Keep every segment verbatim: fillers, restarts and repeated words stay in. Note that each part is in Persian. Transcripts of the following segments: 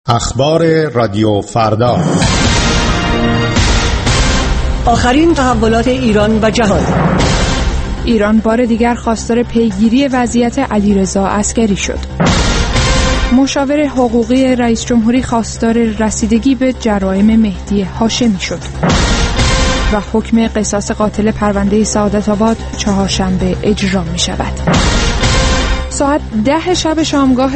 اخبار رادیو فردا. آخرین تحولات ایران و جهان. ایران بار دیگر خواستار پیگیری وضعیت علیرضا عسگری شد. مشاور حقوقی رئیس جمهوری خواستار رسیدگی به جرایم مهدی هاشمی شد. و حکم قصاص قاتل پرونده سعادت آباد چهارشنبه اجرا می شود. ساعت ده شب شامگاه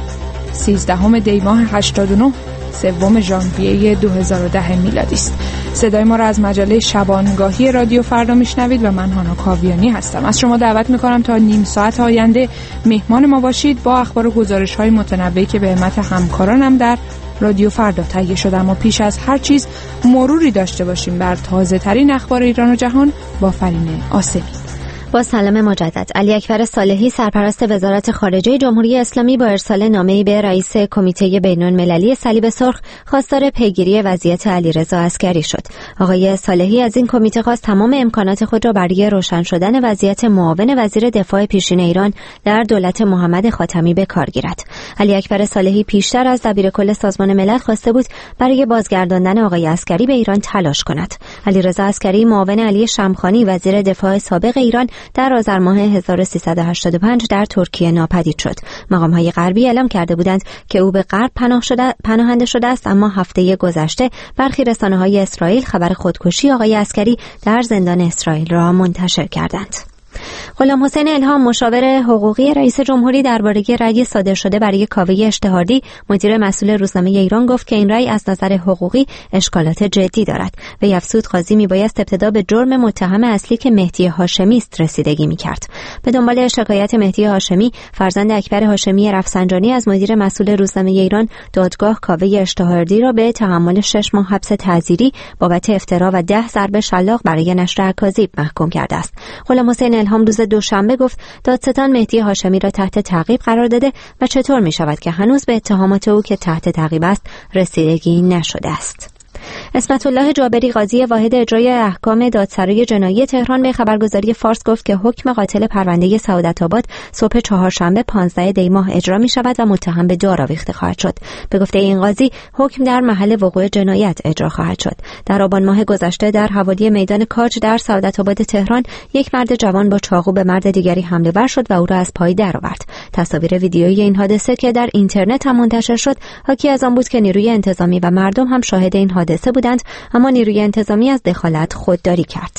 سیزدهم دی ماه هشتاد و نه سوم ژانویه دو هزار و ده میلادی است. صدای ما را از مجله شبانگاهی رادیو فردا میشنوید و من هانا کاویانی هستم. از شما دعوت میکنم تا نیم ساعت آینده مهمان ما باشید با اخبار و گزارش های متنوعی که به همت همکارانم در رادیو فردا تهیه شده. اما پیش از هر چیز مروری داشته باشیم بر تازه ترین اخبار ایران و جهان با فرین آسمی. با سلام مجدد. علی اکبر صالحی سرپرست وزارت خارجه جمهوری اسلامی با ارسال نامه‌ای به رئیس کمیته بین‌المللی صلیب سرخ خواستار پیگیری وضعیت علیرضا عسگری شد. آقای صالحی از این کمیته خواست تمام امکانات خود را برای روشن شدن وضعیت معاون وزیر دفاع پیشین ایران در دولت محمد خاتمی به کار گیرد. علی اکبر صالحی پیشتر از دبیرکل سازمان ملل خواسته بود برای بازگرداندن آقای عسگری به ایران تلاش کند. علیرضا عسگری معاون علی شمخانی وزیر دفاع سابق ایران در آذر ماه هزار و سیصد و هشتاد و پنج در ترکیه ناپدید شد. مقام‌های غربی اعلام کرده بودند که او به غرب پناه شده پناهنده شده است، اما هفته گذشته برخی رسانه‌های اسرائیل خبر خودکشی آقای عسگری در زندان اسرائیل را منتشر کردند. غلام حسین الهام مشاور حقوقی رئیس جمهوری درباره رأی صادر شده برای کاوه اشتهاردی مدیر مسئول روزنامه ایران گفت که این رأی از نظر حقوقی اشکالات جدی دارد. وی افزود قاضی میبایست ابتدا به جرم متهم اصلی که مهدی هاشمی است رسیدگی میکرد. به دنبال شکایت مهدی هاشمی فرزند اکبر هاشمی رفسنجانی از مدیر مسئول روزنامه ایران دادگاه کاوه اشتهاردی را به تحمل شش ماه حبس تعزیری بابت افترا و ده ضرب شلاق برای نشر اکاذیب محکوم کرده است. غلام حسین الهام روز دوشنبه گفت دادستان مهدی هاشمی را تحت تعقیب قرار داده و چطور می شود که هنوز به اتهامات او که تحت تعقیب است رسیدگی نشده است. اسمت الله جابری قاضی واحد اجرای احکام دادسرای جنایی تهران به خبرگزاری فارس گفت که حکم قاتل پرونده سعادت آباد صبح چهارشنبه پانزده دی ماه اجرا می شود و متهم به دار آویخته خواهد شد. به گفته این قاضی حکم در محل وقوع جنایت اجرا خواهد شد. در آبان ماه گذشته در حوالی میدان کاج در سعادت آباد تهران یک مرد جوان با چاقو به مرد دیگری حمله ور شد و او را از پای درآورد. تصاویر ویدیویی این حادثه که در اینترنت هم منتشر شد حاکی از آن بود که نیروی انتظامی و مردم هم شاهد این حادثه بودند، اما نیروی انتظامی از دخالت خودداری کرد.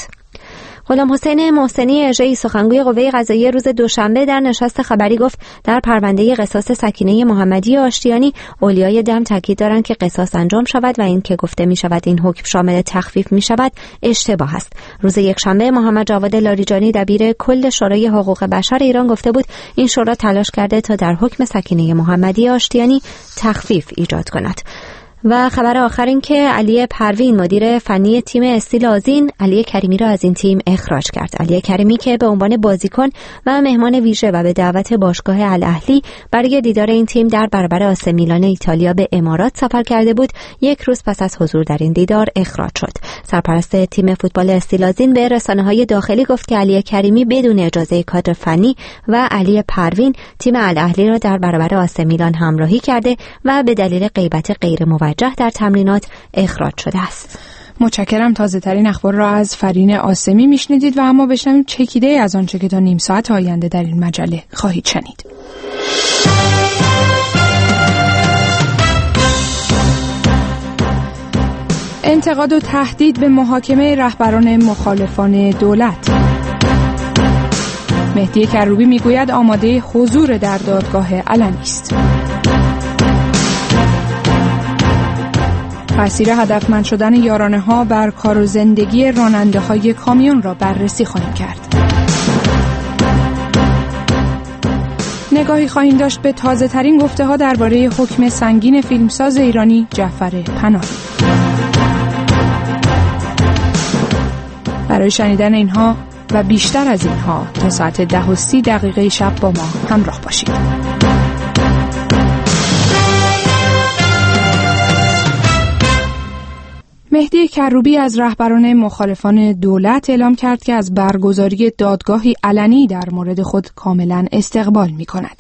غلام حسین محسنی اژه‌ای سخنگوی قوه قضاییه روز دوشنبه در نشست خبری گفت در پرونده قصاص سکینه محمدی آشتیانی اولیای دم تاکید دارند که قصاص انجام شود و این که گفته می شود این حکم شامل تخفیف می شود اشتباه است. روز یکشنبه محمد جواد لاریجانی دبیر کل شورای حقوق بشر ایران گفته بود این شورا تلاش کرده تا در حکم سکینه محمدی آشتیانی تخفیف ایجاد کند. و خبر آخر این که علی پروین مدیر فنی تیم استیل آذین علی کریمی را از این تیم اخراج کرد. علی کریمی که به عنوان بازیکن و مهمان ویژه و به دعوت باشگاه الاهلی برای دیدار این تیم در برابر آسه میلان ایتالیا به امارات سفر کرده بود، یک روز پس از حضور در این دیدار اخراج شد. سرپرست تیم فوتبال استیل آذین به رسانه‌های داخلی گفت که علی کریمی بدون اجازه کادر فنی و علی پروین تیم الاهلی را در برابر آسه میلان همراهی کرده و به دلیل غیبت غیر موجه در تمرینات اخراج شده است. متشکرم. تازه ترین اخبار را از فرین آسمی میشنیدید و اما بشنویم چکیده از آنچه که تا نیم ساعت آینده در این مجله خواهید شنید. انتقاد و تهدید به محاکمه رهبران مخالفان دولت. مهدی کروبی میگوید آماده حضور در دادگاه علنی است. تأثیر هدفمند شدن یارانه ها بر کار و زندگی راننده های کامیون را بررسی خواهیم کرد. نگاهی خواهیم داشت به تازه ترین گفته ها درباره حکم سنگین فیلمساز ایرانی جعفر پناهی. برای شنیدن اینها و بیشتر از اینها تا ساعت ده و سی دقیقه شب با ما همراه باشید. مهدی کروبی از رهبران مخالفان دولت اعلام کرد که از برگزاری دادگاهی علنی در مورد خود کاملا استقبال می کند.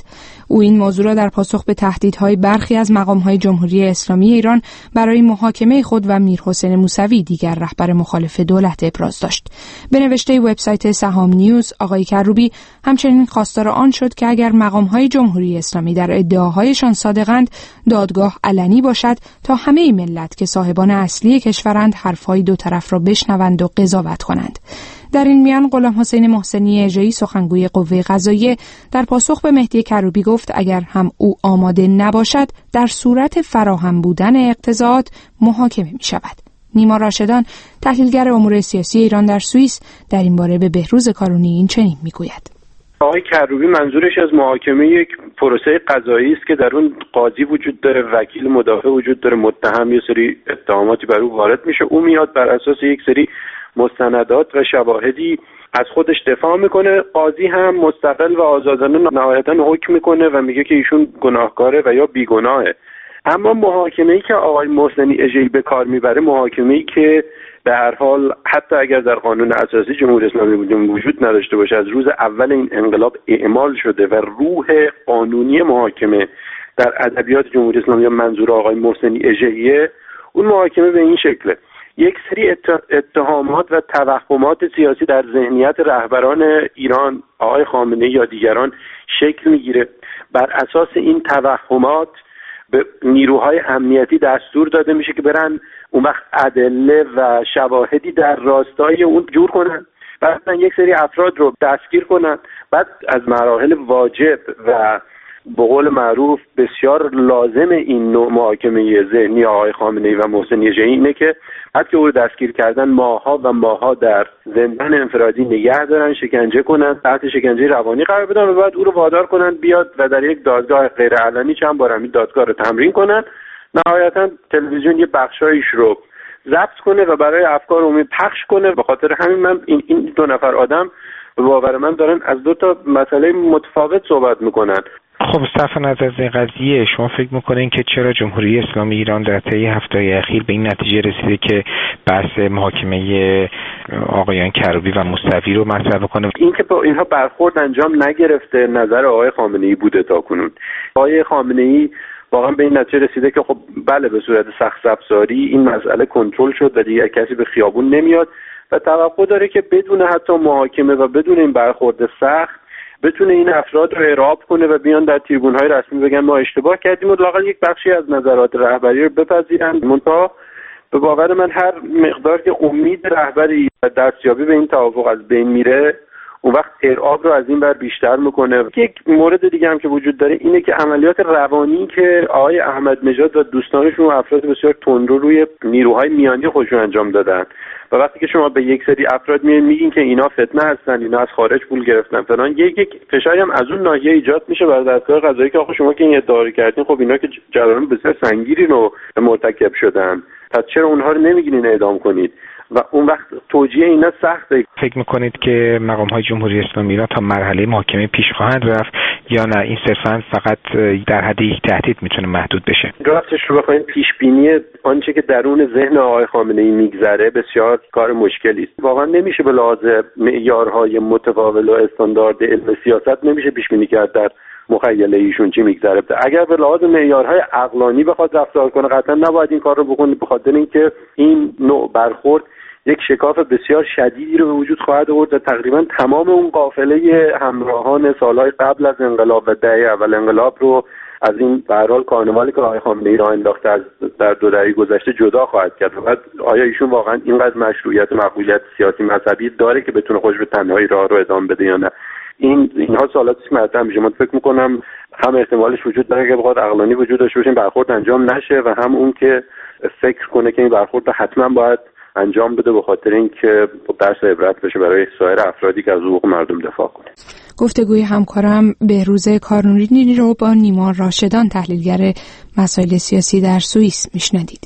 او این موضوع را در پاسخ به تهدیدهای برخی از مقام‌های جمهوری اسلامی ایران برای محاکمه خود و میرحسین موسوی دیگر رهبر مخالف دولت ابراز داشت. به نوشته وبسایت سهام نیوز، آقای کروبی همچنین خواستار آن شد که اگر مقام‌های جمهوری اسلامی در ادعاهایشان صادقند، دادگاه علنی باشد تا همه ملت که صاحبان اصلی کشورند حرفهای دو طرف را بشنوند و قضاوت کنند. در این میان غلام حسین محسنی اژه‌ای سخنگوی قوه قضاییه در پاسخ به مهدی کروبی گفت اگر هم او آماده نباشد در صورت فراهم بودن اقتضاعات محاکمه می شود. نیما راشدان تحلیلگر امور سیاسی ایران در سوئیس در این باره به بهروز کارونی این چنین می گوید. آقای کروبی منظورش از محاکمه یک پروسه قضایی است که در اون قاضی وجود داره، وکیل مدافع وجود داره، متهم یه سری اتهاماتی بر او وارد میشه، او میاد بر اساس یک سری مستندات و شواهدی از خودش دفاع میکنه، قاضی هم مستقل و آزادانه نهایتا حکم میکنه و میگه که ایشون گناهکاره و یا بیگناهه. اما محاکمه‌ای که آقای محسنی اژه‌ای به کار میبره، محاکمه‌ای که به هر حال حتی اگر در قانون اساسی جمهوری اسلامی وجود نداشته باشه، از روز اول این انقلاب اعمال شده و روح قانونی محاکمه در ادبیات جمهوری اسلامی منظور آقای محسنی اژه‌ای، اون محاکمه به این شکله: یک سری اتهامات و توهمات سیاسی در ذهنیت رهبران ایران، آقای خامنه‌ای یا دیگران شکل میگیره. بر اساس این توهمات به نیروهای امنیتی دستور داده میشه که برن اون وقت ادله و شواهدی در راستای اون جور کنن، بعد یک سری افراد رو دستگیر کنن. بعد از مراحل واجب و به قول معروف بسیار لازم این نوع محاکمه ذهنی آقای خامنه‌ای و محسنی اژه‌ای اینه که بعد که او رو دستگیر کردن ماها و ماها در زندان انفرادی نگه دارن، شکنجه کنن، تحت شکنجه روانی قرار بدن و بعد او رو وادار کنن بیاد و در یک دادگاه غیر علنی چند بار همین دادگاه رو تمرین کنن. نهایتا تلویزیون یه بخشایش رو ضبط کنه و برای افکار عمومی پخش کنه. به خاطر همین من این, این دو نفر آدم به باور من دارن از دو تا مسئله متفاوت صحبت میکنن. خب صرف نظر از این قضیه، شما فکر میکنین که چرا جمهوری اسلامی ایران در طی هفته‌های اخیر به این نتیجه رسیده که بحث محاکمه آقایان کروبی و موسوی رو مطرح بکنه؟ این که با اینها برخورد انجام نگرفته نظر آقای خامنه‌ای بوده تاکنون. آقای خامنه‌ای واقعا به این نتیجه رسیده که خب بله، به صورت سخت افزاری این مسئله کنترل شد و دیگه کسی به خیابون نمیاد و توقع داره که بدون حتی محاکمه و بدون این برخورد سخت بتونه این افراد رو اعراب کنه و بیان در تریبون‌های رسمی بگن ما اشتباه کردیم و لااقل یک بخشی از نظرات رهبری رو بپذیرن. منتها به باور من هر مقدار که امید رهبری و دستیابی به این توافق از بین میره، اون وقت اعراب رو از این بر بیشتر میکنه. یک مورد دیگه هم که وجود داره اینه که عملیات روانی که آقای احمد نژاد و دوستانشون و افراد بسیار تندرو روی نیروهای میانی خودشون انجام دادن و وقتی که شما به یک سری افراد میگین میگین که اینا فتنه هستن، اینا از خارج پول گرفتن فلان، یک یک فشاری هم از اون ناحیه ایجاد میشه برای دستگاه قضایی که آخه شما که این ادعا رو کردین، خب اینا که جرایم بسیار سنگینی رو مرتکب شدن، پس چرا اونها رو نمیگین اعدام کنید؟ و اون وقت توجیه اینا سخته. فکر میکنید که مقام‌های جمهوری اسلامی ایران تا مرحله محاکمه پیش خواهند رفت یا نه این صرفاً فقط در حد یک تهدید میتونه محدود بشه؟ راستش رو بخواید پیش بینی آنچه که درون ذهن آقای خامنه‌ای میگذره بسیار کار مشکلی است. واقعا نمیشه به لحاظ معیارهای متفاوت و استاندارد علم سیاست نمیشه پیش بینی کرد در مخیله ایشون چی میگذره. اگر به لحاظ معیارهای عقلانی بخواد رفتار کنه قطعا نباید این کار رو بکنه، به خاطر اینکه این نوع برخورد یک شکاف بسیار شدیدی رو به وجود خواهد آورد و تقریبا تمام اون قافله همراهان سالهای قبل از انقلاب و دهه اول انقلاب رو از این به هر حال کارنوالی که آقای خامنه‌ای راه انداخته از در دو دهه گذشته جدا خواهد کرد. و بعد آیا ایشون واقعا اینقدر مشروعیت و مقبولیت سیاسی مذهبی داره که بتونه خودش به تنهایی راه رو ادامه بده یا نه؟ این اینها سوالاتی که مطرح میشه. من فکر می‌کنم هم احتمالش وجود داره که بخواد عقلانی وجود داشته باشه برخورد انجام نشه و هم اون که فکر کنه که این برخورد حتما باید انجام بده به خاطر اینکه درس عبرت بشه برای سایر افرادی که از حقوق مردم دفاع کنه. گفتگوی همکارم بهروز کارونی رو با نیما راشدان تحلیلگر مسائل سیاسی در سوئیس میشنوید.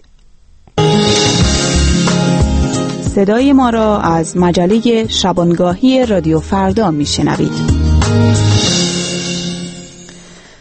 صدای ما را از مجله شبانگاهی رادیو فردا میشنوید.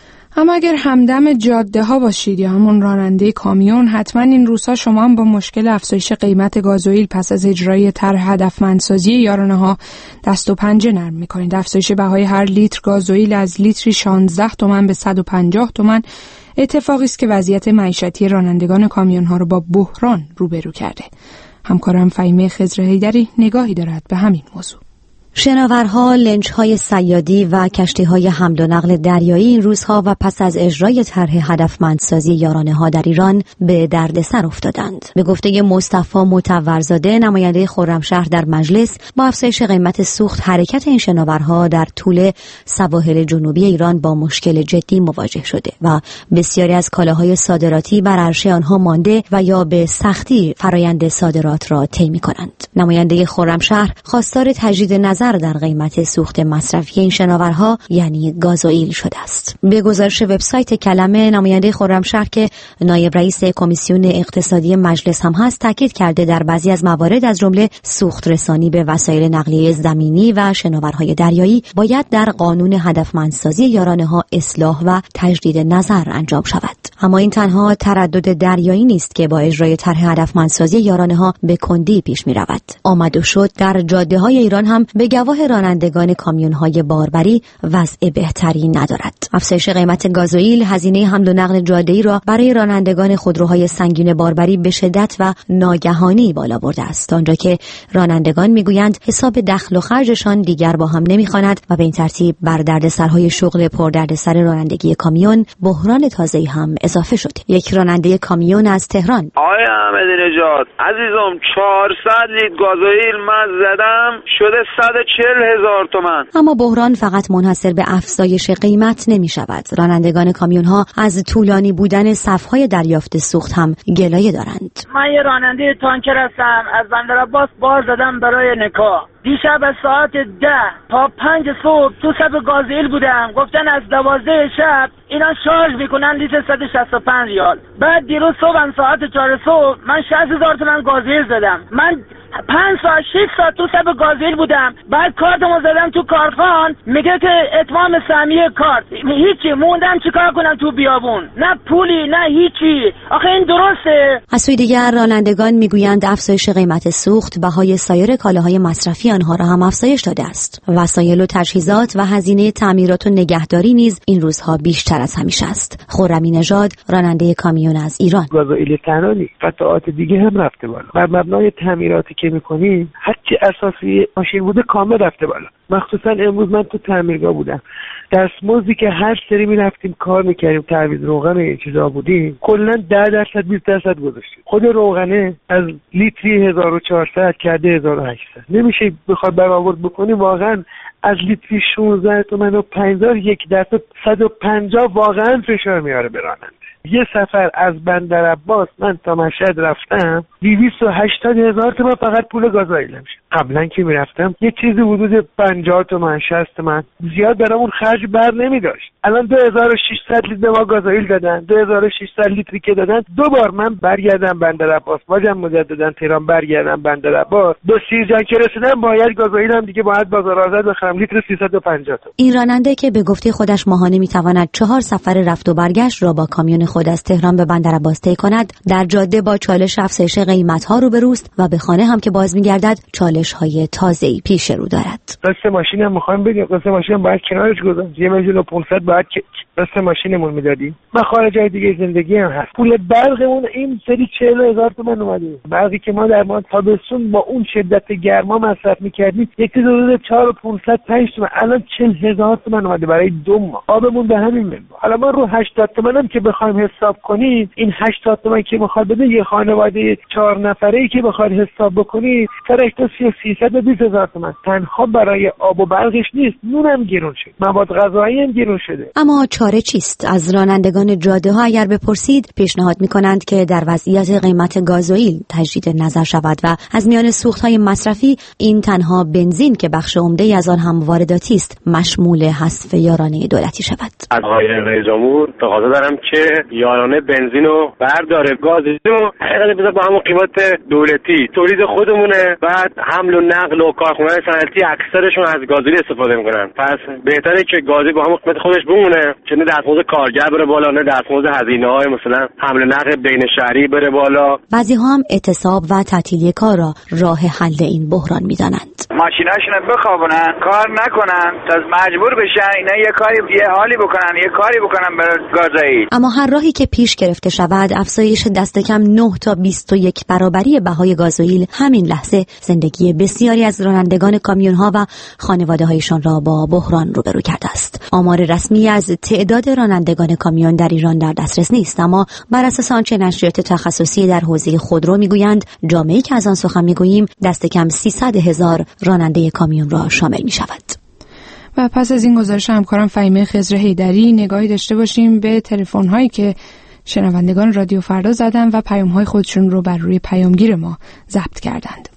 اما اگر همدم جاده ها باشید یا همون راننده کامیون، حتما این روزها شما هم با مشکل افزایش قیمت گازوئیل پس از اجرای طرح هدفمندسازی یارانه ها دست و پنجه نرم میکنید. افزایش بهای هر لیتر گازوئیل از لیتری شانزده تومان به صد و پنجاه تومان اتفاقی است که وضعیت معیشتی رانندگان کامیون ها رو با بحران روبرو کرده. همکارم فهیمه خضر حیدری نگاهی دارد به همین موضوع. شناورها، لنج‌های صیادی و کشتی‌های حمل و نقل دریایی این روزها و پس از اجرای طرح هدفمندسازی یارانه‌ها در ایران به دردسر افتادند. به گفته مصطفی مطورزاده، نماینده خرمشهر در مجلس، با افزایش قیمت سوخت حرکت این شناورها در طول سواحل جنوبی ایران با مشکل جدی مواجه شده و بسیاری از کالاهای صادراتی بر عرشه آنها مانده و یا به سختی فرایند صادرات را طی می‌کنند. نماینده خرمشهر خواستار تجدید نظر در قیمت سوخت مصرفی این شناورها یعنی گازوئیل شده است. به گزارش وبسایت کلمه، نماینده خرمشهر که نایب رئیس کمیسیون اقتصادی مجلس هم هست، تاکید کرده در بعضی از موارد از جمله سوخت رسانی به وسایل نقلیه زمینی و شناورهای دریایی باید در قانون هدفمندسازی یارانه‌ها اصلاح و تجدید نظر انجام شود. اما این تنها تردد دریایی نیست که با اجرای طرح هدفمندسازی یارانه‌ها به کندی پیش می‌رود. آمد و شد در جاده‌های ایران هم به گواه رانندگان کامیون‌های باربری وضع بهتری ندارد. افزایش قیمت گازوئیل هزینه حمل و نقل جاده‌ای را برای رانندگان خودروهای سنگین باربری به شدت و ناگهانی بالا برده است، آنجا که رانندگان میگویند حساب دخل و خرجشان دیگر با هم نمیخواند و به این ترتیب بر دردسرهای شغل پردردسر رانندگی کامیون بحران تازه‌ای هم اضافه شده. یک راننده کامیون از تهران: آقای احمدی نژاد عزیزم، چهارصد لیتر گازوئیل من زدم شده صد و چهل هزار تومان. اما بحران فقط منحصر به افزایش قیمت نمی شود. رانندگان کامیون ها از طولانی بودن صف‌های دریافت سوخت هم گلایه دارند. من یه راننده تانکر هستم، از بندرعباس بار زدم برای نکاح. دیشب از ساعت ده تا پنج صبح تو صف گازوئیل بودم، گفتن از دوازده شب اینا شارژ میکنن لیتر صد و شصت و پنج ریال. بعد دیروز صبح ساعت چهار صبح من شصت هزار تومان گازوئیل زدم. من پنج ساعت شش ساعت تو صف گازوئیل بودم، بعد کارتمو زدم تو کارخان، میگه که اتمام سهمیه کارت، هیچی موندم چیکار کنم تو بیابون، نه پولی نه هیچی. آخه این درسته؟ از سوی دیگر رانندگان میگویند افزایش قیمت سوخت بهای سایر کالاهای مصرفی آنها را هم افزایش داده است. وسایل و تجهیزات و هزینه تعمیرات و نگهداری نیز این روزها بیشتر از همیشه است. خرمی نژاد، راننده کامیون از ایران: گازوئیل تنها نیست، قطعات دیگه هم رفته بالا. بر مبنای تعمیراتی که میکنیم هرچی اساسی ماشین بوده کامل رفته بالا. مخصوصا امروز من تو تعمیرگاه بودم، دستمزدی که هر سری میرفتیم کار میکردیم، تعویض روغن و این چیزا بودیم، کلا ده درصد بیست درصد گذاشتیم. خود روغنه از لیتری هزار و چهارصد کرده هزار و هشتصد. نمیشه بخواد برآورد بکنی، واقعا از لیتری شانزده تومن و پنجاه یک درصد صد و پنجاه واقعا فشار میاره به راننده. یه سفر از بندرعباس من تا مشهد رفتم دویست و هشتاد هزار تومان فقط پول گازوئیلم شد. قبلا که میرفتم یه چیزی حدود پنجاه تومان شصت تومان، زیاد برامون خرج بر نمی داشت. الان دو هزار و ششصد لیتر ما گازوئیل دادن، دو هزار و ششصد لیتری که دادن دو بار من برگردم بندرعباس، باجم مجددا تهران برگردم بندرعباس، دو سیرجان که رسیدم باید گازوئیلم دیگه باید بازار آزاد بخرم لیتر سیصد و پنجاه تومان. این راننده که به گفته خودش ماهانه میتواند چهار سفر رفت و برگشت را با کامیون خود از تهران به بندرعباس طی کند، در جاده با چالش افزایش قیمت‌ها روبروست و به خانه هم که باز می‌گردد چالش‌های تازه‌ای پیش رو دارد. قسط ماشینم می‌خوام بدیم، قسط ماشینم باید کنارش گذاشت، یه میلیون و پانصد باید قسط ماشینمون میدادیم. ما خارجای دیگه زندگی هم هست. پول برقمون این سری چهل هزار تومان اومده. برقی که ما در ما تابستون با اون شدت گرما مصرف می‌کردیم یکی حدود چهار و پانصد پنج تومان، الان چهل هزار تومان اومده برای دو ماه. آبمون به همین میاد. حالا ما رو هشتاد تومان هم که بخوایم حساب کنید، این هشتاد تومان که میخواد بده یه خانواده چهار نفره‌ای که بخواد حساب بکنید سرش تا سیصد و بیست هزار تومان تنها برای آب و برقش نیست، نونم گرون شد، مواد غذایی هم گرون شده. اما چاره چیست؟ از رانندگان جاده ها اگر بپرسید پیشنهاد میکنند که در وضعیت قیمت گازوئیل تجدید نظر شود و از میان سوخت های مصرفی این تنها بنزین که بخش عمده‌ای از آن هم وارداتی است مشمول حذف یارانه دولتی شود. از آقای رئیس جمهور تقاضا دارم که یارانه بنزین رو برداره، گاز رو حقیقتا بذار با همون قیمت دولتی تولید خودمونه. بعد حمل و نقل و کارخونه صنعتی اکثرشون از گازوئیل استفاده میکنن، پس بهتره که گازی با همون قیمت خودش بمونه، چه نه دستمزد کارگر بره بالا نه دستمزد هزینه‌های مثلا حمل و نقل بین شهری بره بالا. بعضی‌ها هم اعتصاب و تعطیلی کار را راه حل این بحران می‌دانند. ماشیناشون رو بخوابونن، کار نکنن تا مجبور بشن اینا یه کاری یه حالی بکنن، یه کاری بکنن برای گازوئیل. اما هر راهی که پیش گرفته شود افزایش دست کم نه تا بیست و یک برابری بهای گازوئیل همین لحظه زندگی بسیاری از رانندگان کامیون‌ها و خانواده‌هایشان را با بحران روبرو کرده است. آمار رسمی از تعداد رانندگان کامیون در ایران در دسترس نیست، اما بر اساس آنچه نشریات تخصصی در حوزه خودرو میگویند جامعه‌ای که از آن سخن میگوییم دست کم سیصد هزار راننده کامیون را شامل می شود. و پس از این گزارش همکارم فهیمه خضر حیدری نگاهی داشته باشیم به تلفن هایی که شنوندگان رادیو فردا زدن و پیام های خودشون رو بر روی پیامگیر ما ضبط کردند.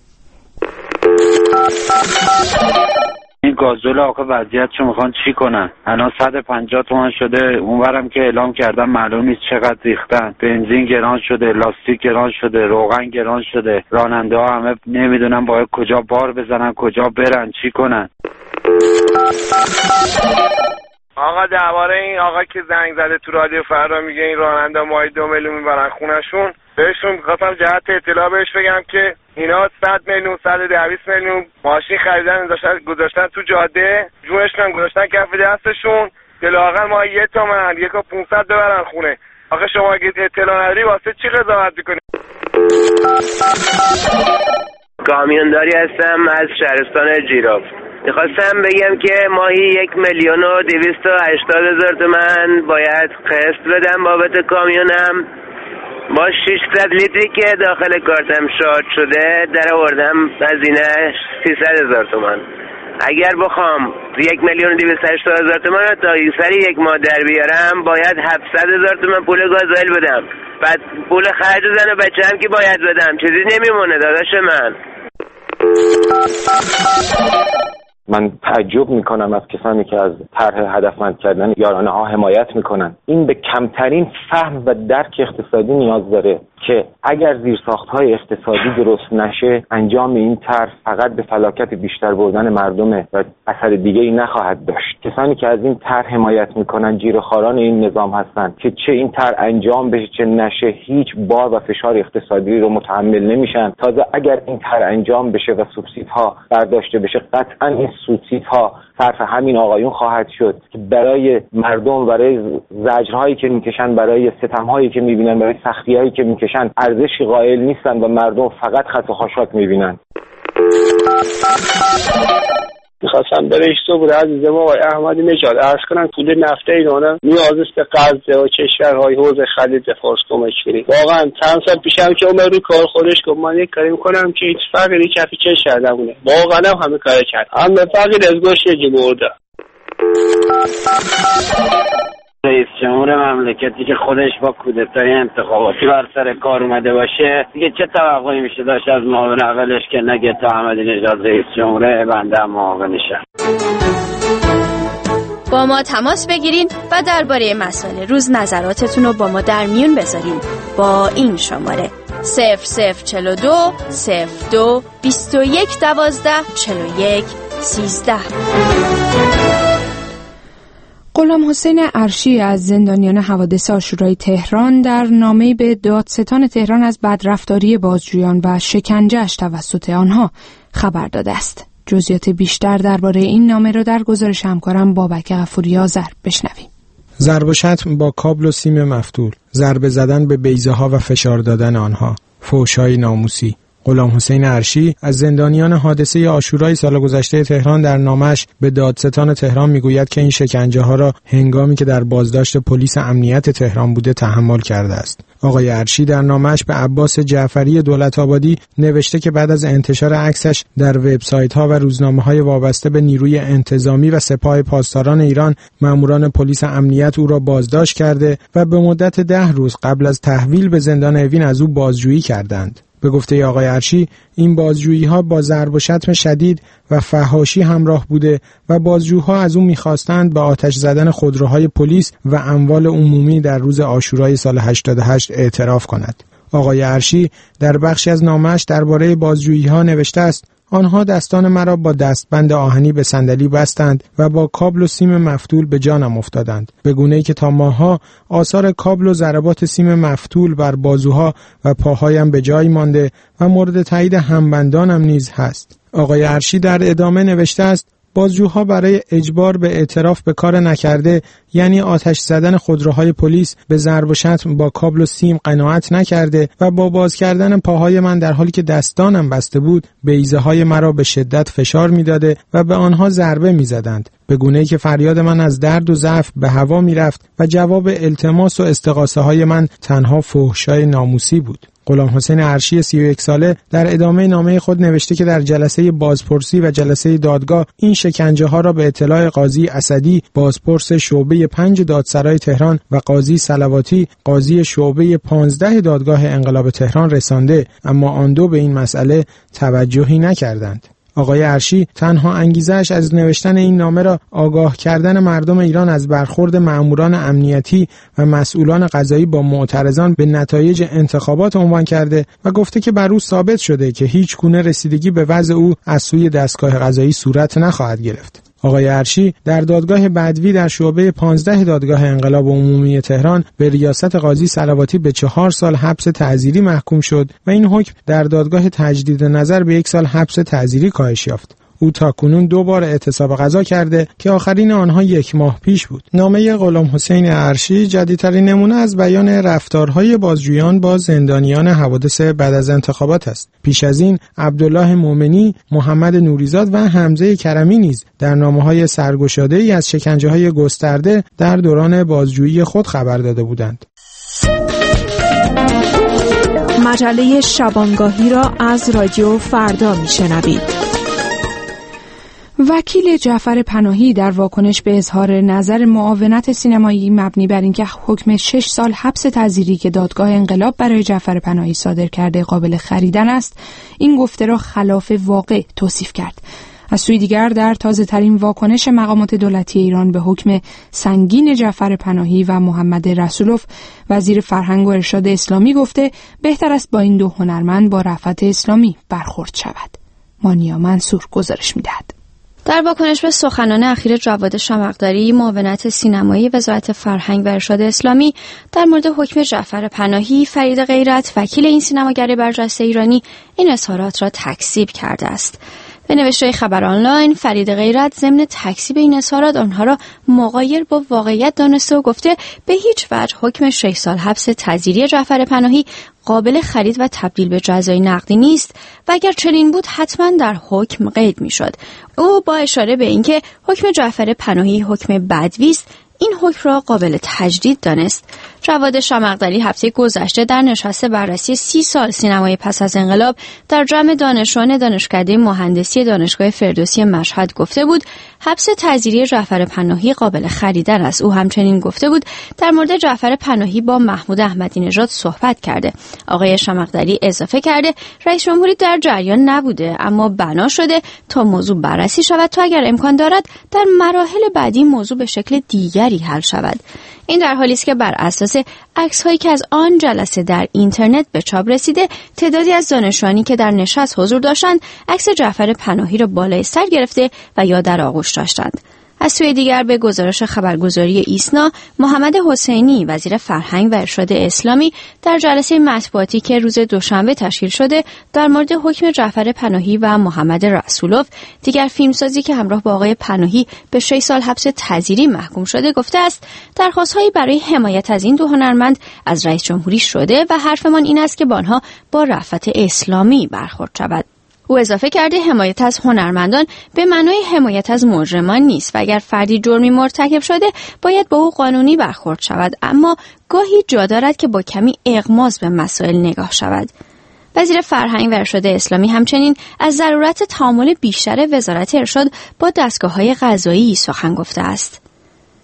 این گازوئیل آقا وضعیتشو میخوان چی کنن؟ الان صد و پنجاه تومان شده، اونورم که اعلام کردن معلوم نیست چقدر ریختن. بنزین گران شده، لاستیک گران شده، روغن گران شده. راننده ها همه نمیدونن باید کجا بار بزنن، کجا برن، چی کنن. آقا درباره این آقا که زنگ زده تو رادیو فردا میگه این راننده ماهی دو میلیون میبرن خونشون، بهشون میخواستم جهت اطلاع بهش بگم که اینا صد میلیون صد و دویست میلیون ماشین خریدن گذاشتن تو جاده، جونشون هم گذاشتن کف دستشون که لااقل ما یه تومن یک و پونصد ببرن خونه. آخه شما اگه اطلاع نداری واسه چی قضاوت میکنی؟ کامیونداری هستم از شهرستان جیراف. میخواستم بگم که ماهی یک میلیون و دویست و هشتاد هزار تومن باید قسط بدم بابت کامیونم. با ششصد لیتری که داخل کارتم شارژ شده در آوردم هزینه‌اش سیصد هزار تومن. اگر بخوام یک میلیون و دویست و هشتاد هزار تومن رو تا سری یک ماه در بیارم باید هفتصد هزار تومن پول گازوئیل بدم. بعد پول خرج زن و بچه‌ام که باید بدم، چیزی نمیمونه داداش من. من تعجب میکنم از کسانی که از طرح هدفمند کردن یارانه ها حمایت میکنن. این به کمترین فهم و درک اقتصادی نیاز داره که اگر زیرساخت‌های اقتصادی درست نشه انجام این طرح فقط به فلاکت بیشتر بردن مردمه و اثر دیگه‌ای نخواهد داشت. کسانی که از این طرح حمایت میکنن جیره‌خواران این نظام هستند که چه این طرح انجام بشه چه نشه هیچ بار و فشار اقتصادی رو متحمل نمیشن. تازه اگر این طرح انجام بشه و سوبسیدها برداشته بشه قطعاً این سوبسیدها صرف همین آقایون خواهد شد که برای مردم، برای زجرهایی که میکشن، برای ستمهایی که میبینن، برای سختی‌هایی که میکشن ارزشی قائل نیستن و مردم فقط خط و خاشاک میبینن. میخواستم به رئیس جمهور عزیزم آقای احمدی نژاد عرض کنم پول نفت ایران نیاز است به قرض و کشورهای حوزه خلیج فارس کمک کنید. واقعا چند سال پیشم که اومد رو کار خودش گفت من یک کاری میکنم که هیچ فقیری کف کشور نمونه. واقعا هم همه کار کرد. همه فقیر از گوشه برده. رئیس جمهور مملکتی که خودش با کودتای انتخاباتی بر سر کار اومده باشه دیگه چه توقعی میشه داشت از معاون اولش که نگه تا احمدی نژاد رئیس جمهور بنده معاونشه. با ما تماس بگیرین و درباره مسائل روز نظراتتون رو با ما در میون بذارین با این شماره صفر صفر چهل و دو صفر دو بیست و یک دوازده چهل و یک سیزده. غلام حسین عرشی از زندانیان حوادث عاشورای تهران در نامه‌ای به دادستان تهران از بدرفتاری بازجویان و شکنجه‌اش توسط آنها خبر داده است. جزئیات بیشتر درباره این نامه را در گزارش همکارم بابک غفوری آذر بشنویم. ضرب و شتم با کابل و سیم مفتول، ضربه زدن به بیضه‌ها و فشار دادن آنها، فحش‌های ناموسی. غلام حسین عرشی از زندانیان حادثه عاشورای سال گذشته تهران در نامش به دادستان تهران میگوید که این شکنجه ها را هنگامی که در بازداشت پلیس امنیت تهران بوده تحمل کرده است. آقای عرشی در نامش به عباس جعفری دولت‌آبادی نوشته که بعد از انتشار عکسش در وبسایت‌ها و روزنامه‌های وابسته به نیروی انتظامی و سپاه پاسداران ایران ماموران پلیس امنیت او را بازداشت کرده و به مدت ده روز قبل از تحویل به زندان اوین از او بازجویی کردند. به گفته آقای ارشی این بازجویی‌ها با ضرب و شتم شدید و فحاشی همراه بوده و بازجوها از او می‌خواستند به آتش زدن خودروهای پلیس و اموال عمومی در روز عاشورای سال هشتاد و هشت اعتراف کند. آقای ارشی در بخشی از نامه‌اش درباره بازجویی‌ها نوشته است: آنها دستان مرا با دستبند آهنی به صندلی بستند و با کابل و سیم مفتول به جانم افتادند، به گونه‌ای که تا ماه‌ها آثار کابل و ضربات سیم مفتول بر بازوها و پاهایم به جای مانده و مورد تایید همبندانم نیز هست. آقای ارشی در ادامه نوشته است: بازجوها برای اجبار به اعتراف به کار نکرده، یعنی آتش زدن خودروهای پلیس، به ضرب و شتم با کابل و سیم قناعت نکرده و با باز کردن پاهای من در حالی که دستانم بسته بود، بیضه های مرا به شدت فشار می‌داده و به آنها ضربه می‌زدند، به گونه‌ای که فریاد من از درد و ضعف به هوا می‌رفت و جواب التماس و استغاثه های من تنها فحشای ناموسی بود. غلام حسین ارشی سی و یک ساله در ادامه نامه خود نوشته که در جلسه بازپرسی و جلسه دادگاه این شکنجه ها را به اطلاع قاضی اسدی، بازپرس شعبه پنج دادسرای تهران و قاضی صلواتی، قاضی شعبه پانزده دادگاه انقلاب تهران رسانده، اما آن دو به این مسئله توجهی نکردند. آقای ارشی تنها انگیزه‌اش از نوشتن این نامه را آگاه کردن مردم ایران از برخورد مأموران امنیتی و مسئولان قضایی با معترضان به نتایج انتخابات عنوان کرده و گفته که بر او ثابت شده که هیچ گونه رسیدگی به وضع او از سوی دستگاه قضایی صورت نخواهد گرفت. آقای ارشی در دادگاه بدوی در شعبه پانزده دادگاه انقلاب عمومی تهران به ریاست قاضی صلواتی به چهار سال حبس تعزیری محکوم شد و این حکم در دادگاه تجدید نظر به یک سال حبس تعزیری کاهش یافت. او تاکنون دو بار اعتصاب قضا کرده که آخرین آنها یک ماه پیش بود. نامه غلام حسین ارشی جدیدترین نمونه از بیان رفتارهای بازجویان با زندانیان حوادث بعد از انتخابات است. پیش از این عبدالله مومنی، محمد نوریزاد و حمزه کرمی نیز در نامه‌های سرگشاده‌ای از شکنجه‌های گسترده در دوران بازجویی خود خبر داده بودند. مجله شبانگاهی را از رادیو فردا میشنوید. وکیل جعفر پناهی در واکنش به اظهار نظر معاونت سینمایی مبنی بر اینکه حکم شش سال حبس تعزیری که دادگاه انقلاب برای جعفر پناهی صادر کرده قابل خریدن است، این گفته را خلاف واقع توصیف کرد. از سوی دیگر در تازه‌ترین واکنش مقامات دولتی ایران به حکم سنگین جعفر پناهی و محمد رسولوف، وزیر فرهنگ و ارشاد اسلامی گفته بهتر است با این دو هنرمند با رأفت اسلامی برخورد شود. مانیا منصور گزارش می‌دهد. در واکنش به سخنان اخیر جواد شمقداری، معاونت سینمایی وزارت فرهنگ و ارشاد اسلامی در مورد حکم جعفر پناهی، فرید غیرت، وکیل این سینماگر برجسته ایرانی، این اظهارات را تکذیب کرده است. به نوشته خبر آنلاین، فرید غیرت ضمن تکذیب این اظهارات آنها را مغایر با واقعیت دانسته و گفته به هیچ وجه حکم شش سال حبس تعزیری جعفر پناهی قابل خرید و تبدیل به جزای نقدی نیست و اگر چنین بود حتما در حکم قید میشد. او با اشاره به اینکه حکم جعفر پناهی حکم بدوی است، این حکم را قابل تجدید دانست. جواد شمقدری هفته گذشته در نشست بررسی سی سال سینمای پس از انقلاب در جمع دانشجویان دانشکده مهندسی دانشگاه فردوسی مشهد گفته بود حبس تعزیری جعفر پناهی قابل خریدن است. او همچنین گفته بود در مورد جعفر پناهی با محمود احمدی نژاد صحبت کرده. آقای شمقدری اضافه کرده رئیس جمهوری در جریان نبوده، اما بنا شده تا موضوع بررسی شود تا اگر امکان دارد در مراحل بعدی موضوع به شکل دیگری حل شود. این در حالی است که بر اساس عکس‌هایی که از آن جلسه در اینترنت به چاپ رسیده، تعدادی از دانشجویانی که در نشست حضور داشتند عکس جعفر پناهی را بالای سر گرفته و یا در آغوش داشتند. از سوی دیگر به گزارش خبرگزاری ایسنا، محمد حسینی وزیر فرهنگ و ارشاد اسلامی در جلسه مطبوعاتی که روز دوشنبه تشکیل شده در مورد حکم جعفر پناهی و محمد رسولوف، دیگر فیلمسازی که همراه با آقای پناهی به شش سال حبس تعزیری محکوم شده، گفته است درخواست‌هایی برای حمایت از این دو هنرمند از رئیس جمهوری شده و حرفمان این است که با آنها با رأفت اسلامی برخورد شود. او اضافه کرده حمایت از هنرمندان به معنای حمایت از مجرمان نیست و اگر فردی جرمی مرتکب شده باید با او قانونی برخورد شود، اما گاهی جا دارد که با کمی اغماض به مسائل نگاه شود. وزیر فرهنگ و ارشاد اسلامی همچنین از ضرورت تعامل بیشتر وزارت ارشاد با دستگاه‌های قضایی سخن گفته است.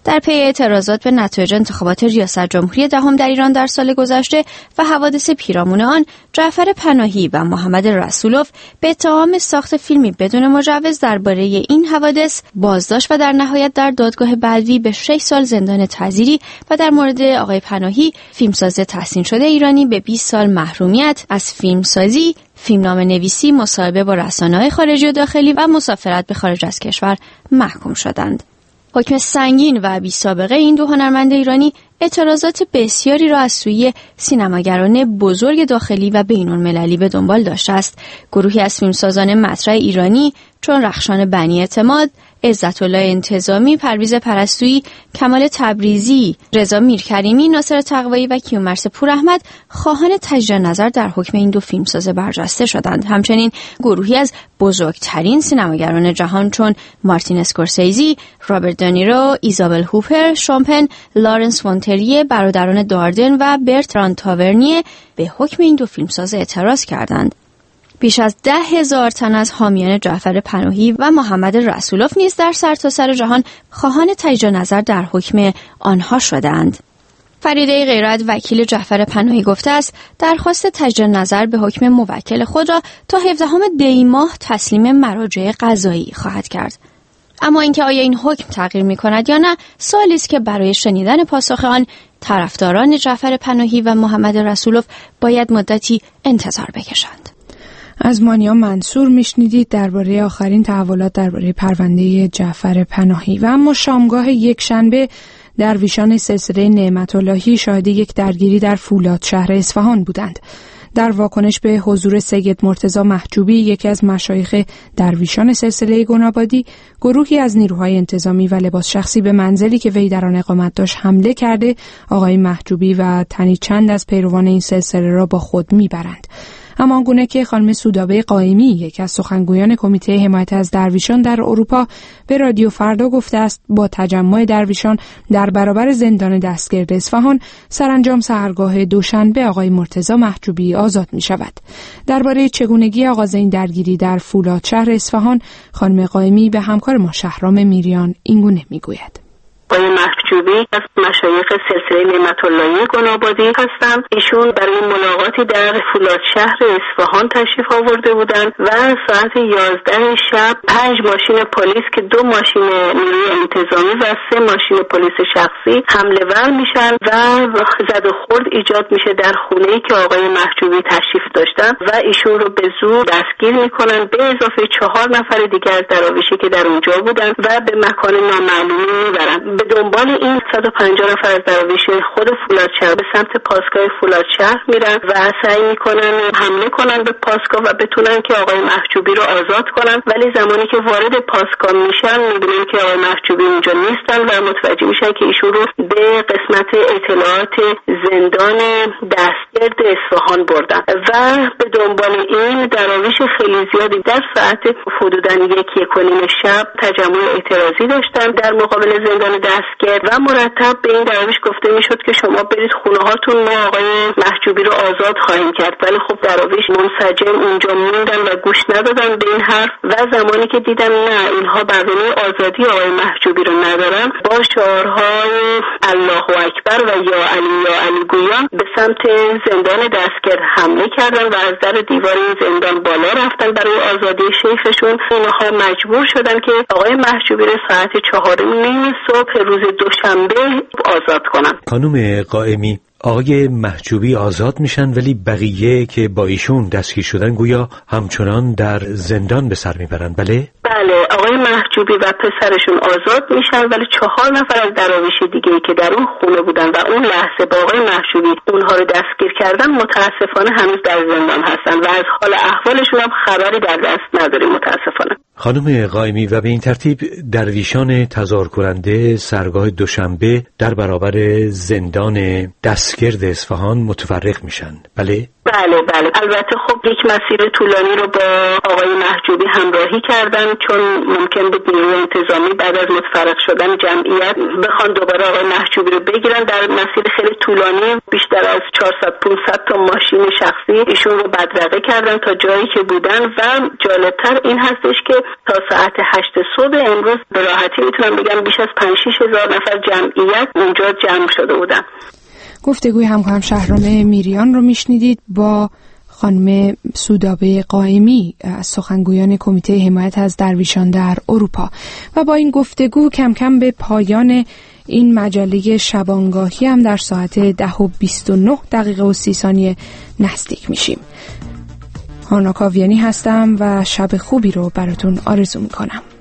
در پی اعتراضات به نتایج انتخابات ریاست جمهوری دهم در ایران در سال گذشته و حوادث پیرامون آن، جعفر پناهی و محمد رسولوف به اتهام ساخت فیلمی بدون مجوز درباره این حوادث بازداشت و در نهایت در دادگاه بدوی به شش سال زندان تعزیری و در مورد آقای پناهی، فیلمساز تحسین شده ایرانی، به بیست سال محرومیت از فیلمسازی، فیلمنامه نویسی، مصاحبه با رسانه‌های خارجی و داخلی و مسافرت به خارج از کشور محکوم شدند. حکم سنگین و بی سابقه این دو هنرمند ایرانی اعتراضات بسیاری را از سوی سینماگران بزرگ داخلی و بین‌المللی به دنبال داشته است. گروهی از فیلمسازان مطرح ایرانی چون رخشان بنی اعتماد، عزت‌الله انتظامی، پرویز پرستویی، کمال تبریزی، رضا میرکریمی، ناصر تقوایی و کیومرث پوراحمد خواهان تجدید نظر در حکم این دو فیلمساز برجسته شدند. همچنین گروهی از بزرگترین سینماگران جهان چون مارتین اسکورسیزی، رابرت دنیرو، ایزابل هوپر، شامپن، لارنس وانتریه، برادران داردن و برتراند تاورنیه به حکم این دو فیلمساز اعتراض کردند. بیش از ده هزار تن از حامیان جعفر پناهی و محمد رسولوف نیز در سرتاسر جهان خواهان تجدید نظر در حکم آنها شدند. فریده غیرت وکیل جعفر پناهی گفته است درخواست تجدید نظر به حکم موکل خود را تا هفدهم دی ماه تسلیم مراجع قضایی خواهد کرد. اما اینکه آیا این حکم تغییر می‌کند یا نه، سوالی است که برای شنیدن پاسخ آن طرفداران جعفر پناهی و محمد رسولوف باید مدتی انتظار بکشند. از مانیا منصور میشنیدید درباره آخرین تحولات درباره پرونده جعفر پناهی. و اما شامگاه یک شنبه درویشان سلسله نعمت اللهی شاهد یک درگیری در فولاد شهر اصفهان بودند. در واکنش به حضور سید مرتضی محجوبی، یکی از مشایخ درویشان سلسله گنابادی، گروهی از نیروهای انتظامی و لباس شخصی به منزلی که وی در آن اقامت داشت حمله کرده، آقای محجوبی و تنی چند از پیروان این سلسله را با خود میبرند. اما آنگونه که خانم سودابه قائمی، یک از سخنگویان کمیته حمایت از درویشان در اروپا، به رادیو فردا گفته است با تجمع درویشان در برابر زندان دستگرد اصفهان سرانجام سحرگاه دوشنبه آقای مرتضی محجوبی آزاد می شود. درباره چگونگی آغاز این درگیری در فولاد شهر اصفهان، خانم قائمی به همکار ما شهرام میریان اینگونه می گوید. آقای محجوبی از مشایخ سلسله نعمت اللهی گنابادی هستند. ایشون برای ملاقاتی در فولاد شهر اصفهان تشریف آورده بودند و ساعت یازده شب پنج ماشین پلیس که دو ماشین نیروی انتظامی و سه ماشین پلیس شخصی حمله ور میشن و زد و خورد ایجاد میشه در خونه‌ای که آقای محجوبی تشریف داشتن و ایشون رو به زور دستگیر میکنن به اضافه چهار نفر دیگر از دراویشی که در اونجا بودن و به مکان نامعلومی میبرن. به دنبال این صد و پنجاه نفر از دراویش خود فولاد شهر به سمت پاسگاه فولاد شهر میرن و سعی میکنن حمله کنن به پاسگاه و بتونن که آقای محجوبی رو آزاد کنن، ولی زمانی که وارد پاسگاه میشن میبینن که آقای محجوبی اونجا نیستن و متوجه میشن که ایشون رو به قسمت اطلاعات زندان دستگرد اصفهان بردن و به دنبال این دراویش خیلی زیادی در ساعت حدوداً یک یک و نیم شب تجمع اعتراضی داشتن در مقابل زندان دستگرد و مرتب به این دراویش گفته میشد که شما برید خونه هاتون، ما آقای محجوبی رو آزاد خواهیم کرد. ولی خب دراویش منسجم اونجا موندن و گوش ندادن به این حرف و زمانی که دیدن نه اینها برنامه آزادی آقای محجوبی رو ندارن، با شعارهای الله اکبر و یا علی یا علی گویان به سمت زندان دستگرد حمله کردن و از در دیوار این زندان بالا رفتن برای آزادی شیخشون. اینها مجبور شدن که آقای محجوبی رو ساعت چهار و نیم صبح روز دوشنبه آزاد کنن. خانم قائمی، آقای محجوبی آزاد میشن ولی بقیه که با ایشون دستگیر شدن گویا همچنان در زندان به سر میبرن، بله؟ بله، آقای محجوبی و پسرشون آزاد میشن ولی چهار نفر از دراویش دیگه که در اون خونه بودن و اون لحظه با آقای محجوبی اونها رو دستگیر کردن متاسفانه هنوز در زندان هستن و از حال احوالشون هم خبری در دست نداریم متاسفانه. خانم قائمی، و به این ترتیب درویشان تظاهر کننده سرگاه دوشنبه در برابر زندان دستگرد اصفهان متفرق میشن، بله؟ بله بله البته خب یک مسیر طولانی رو با آقای محجوبی همراهی کردن چون ممکن بود نیروی انتظامی بعد از متفرق شدن جمعیت بخوان دوباره آقای محجوبی رو بگیرن. در مسیر خیلی طولانی بیشتر از چهارصد پانصد تا ماشین شخصی ایشون رو بدرقه کردن تا جایی که بودن و جالبتر این هستش که تا ساعت هشت صبح امروز به راحتی میتونم بگم بیش از پنج شش هزار نفر جمعیت اونجا جمع شده بودن. گفتگوی همکارم شهرام میریان رو میشنیدید با خانم سودابه قائمی از سخنگویان کمیته حمایت از درویشان در اروپا. و با این گفتگو کم کم به پایان این مجله شبانگاهی هم در ساعت ده و بیست و نه دقیقه و سی ثانیه نزدیک میشیم. هانا کاویانی هستم و شب خوبی رو براتون آرزو میکنم.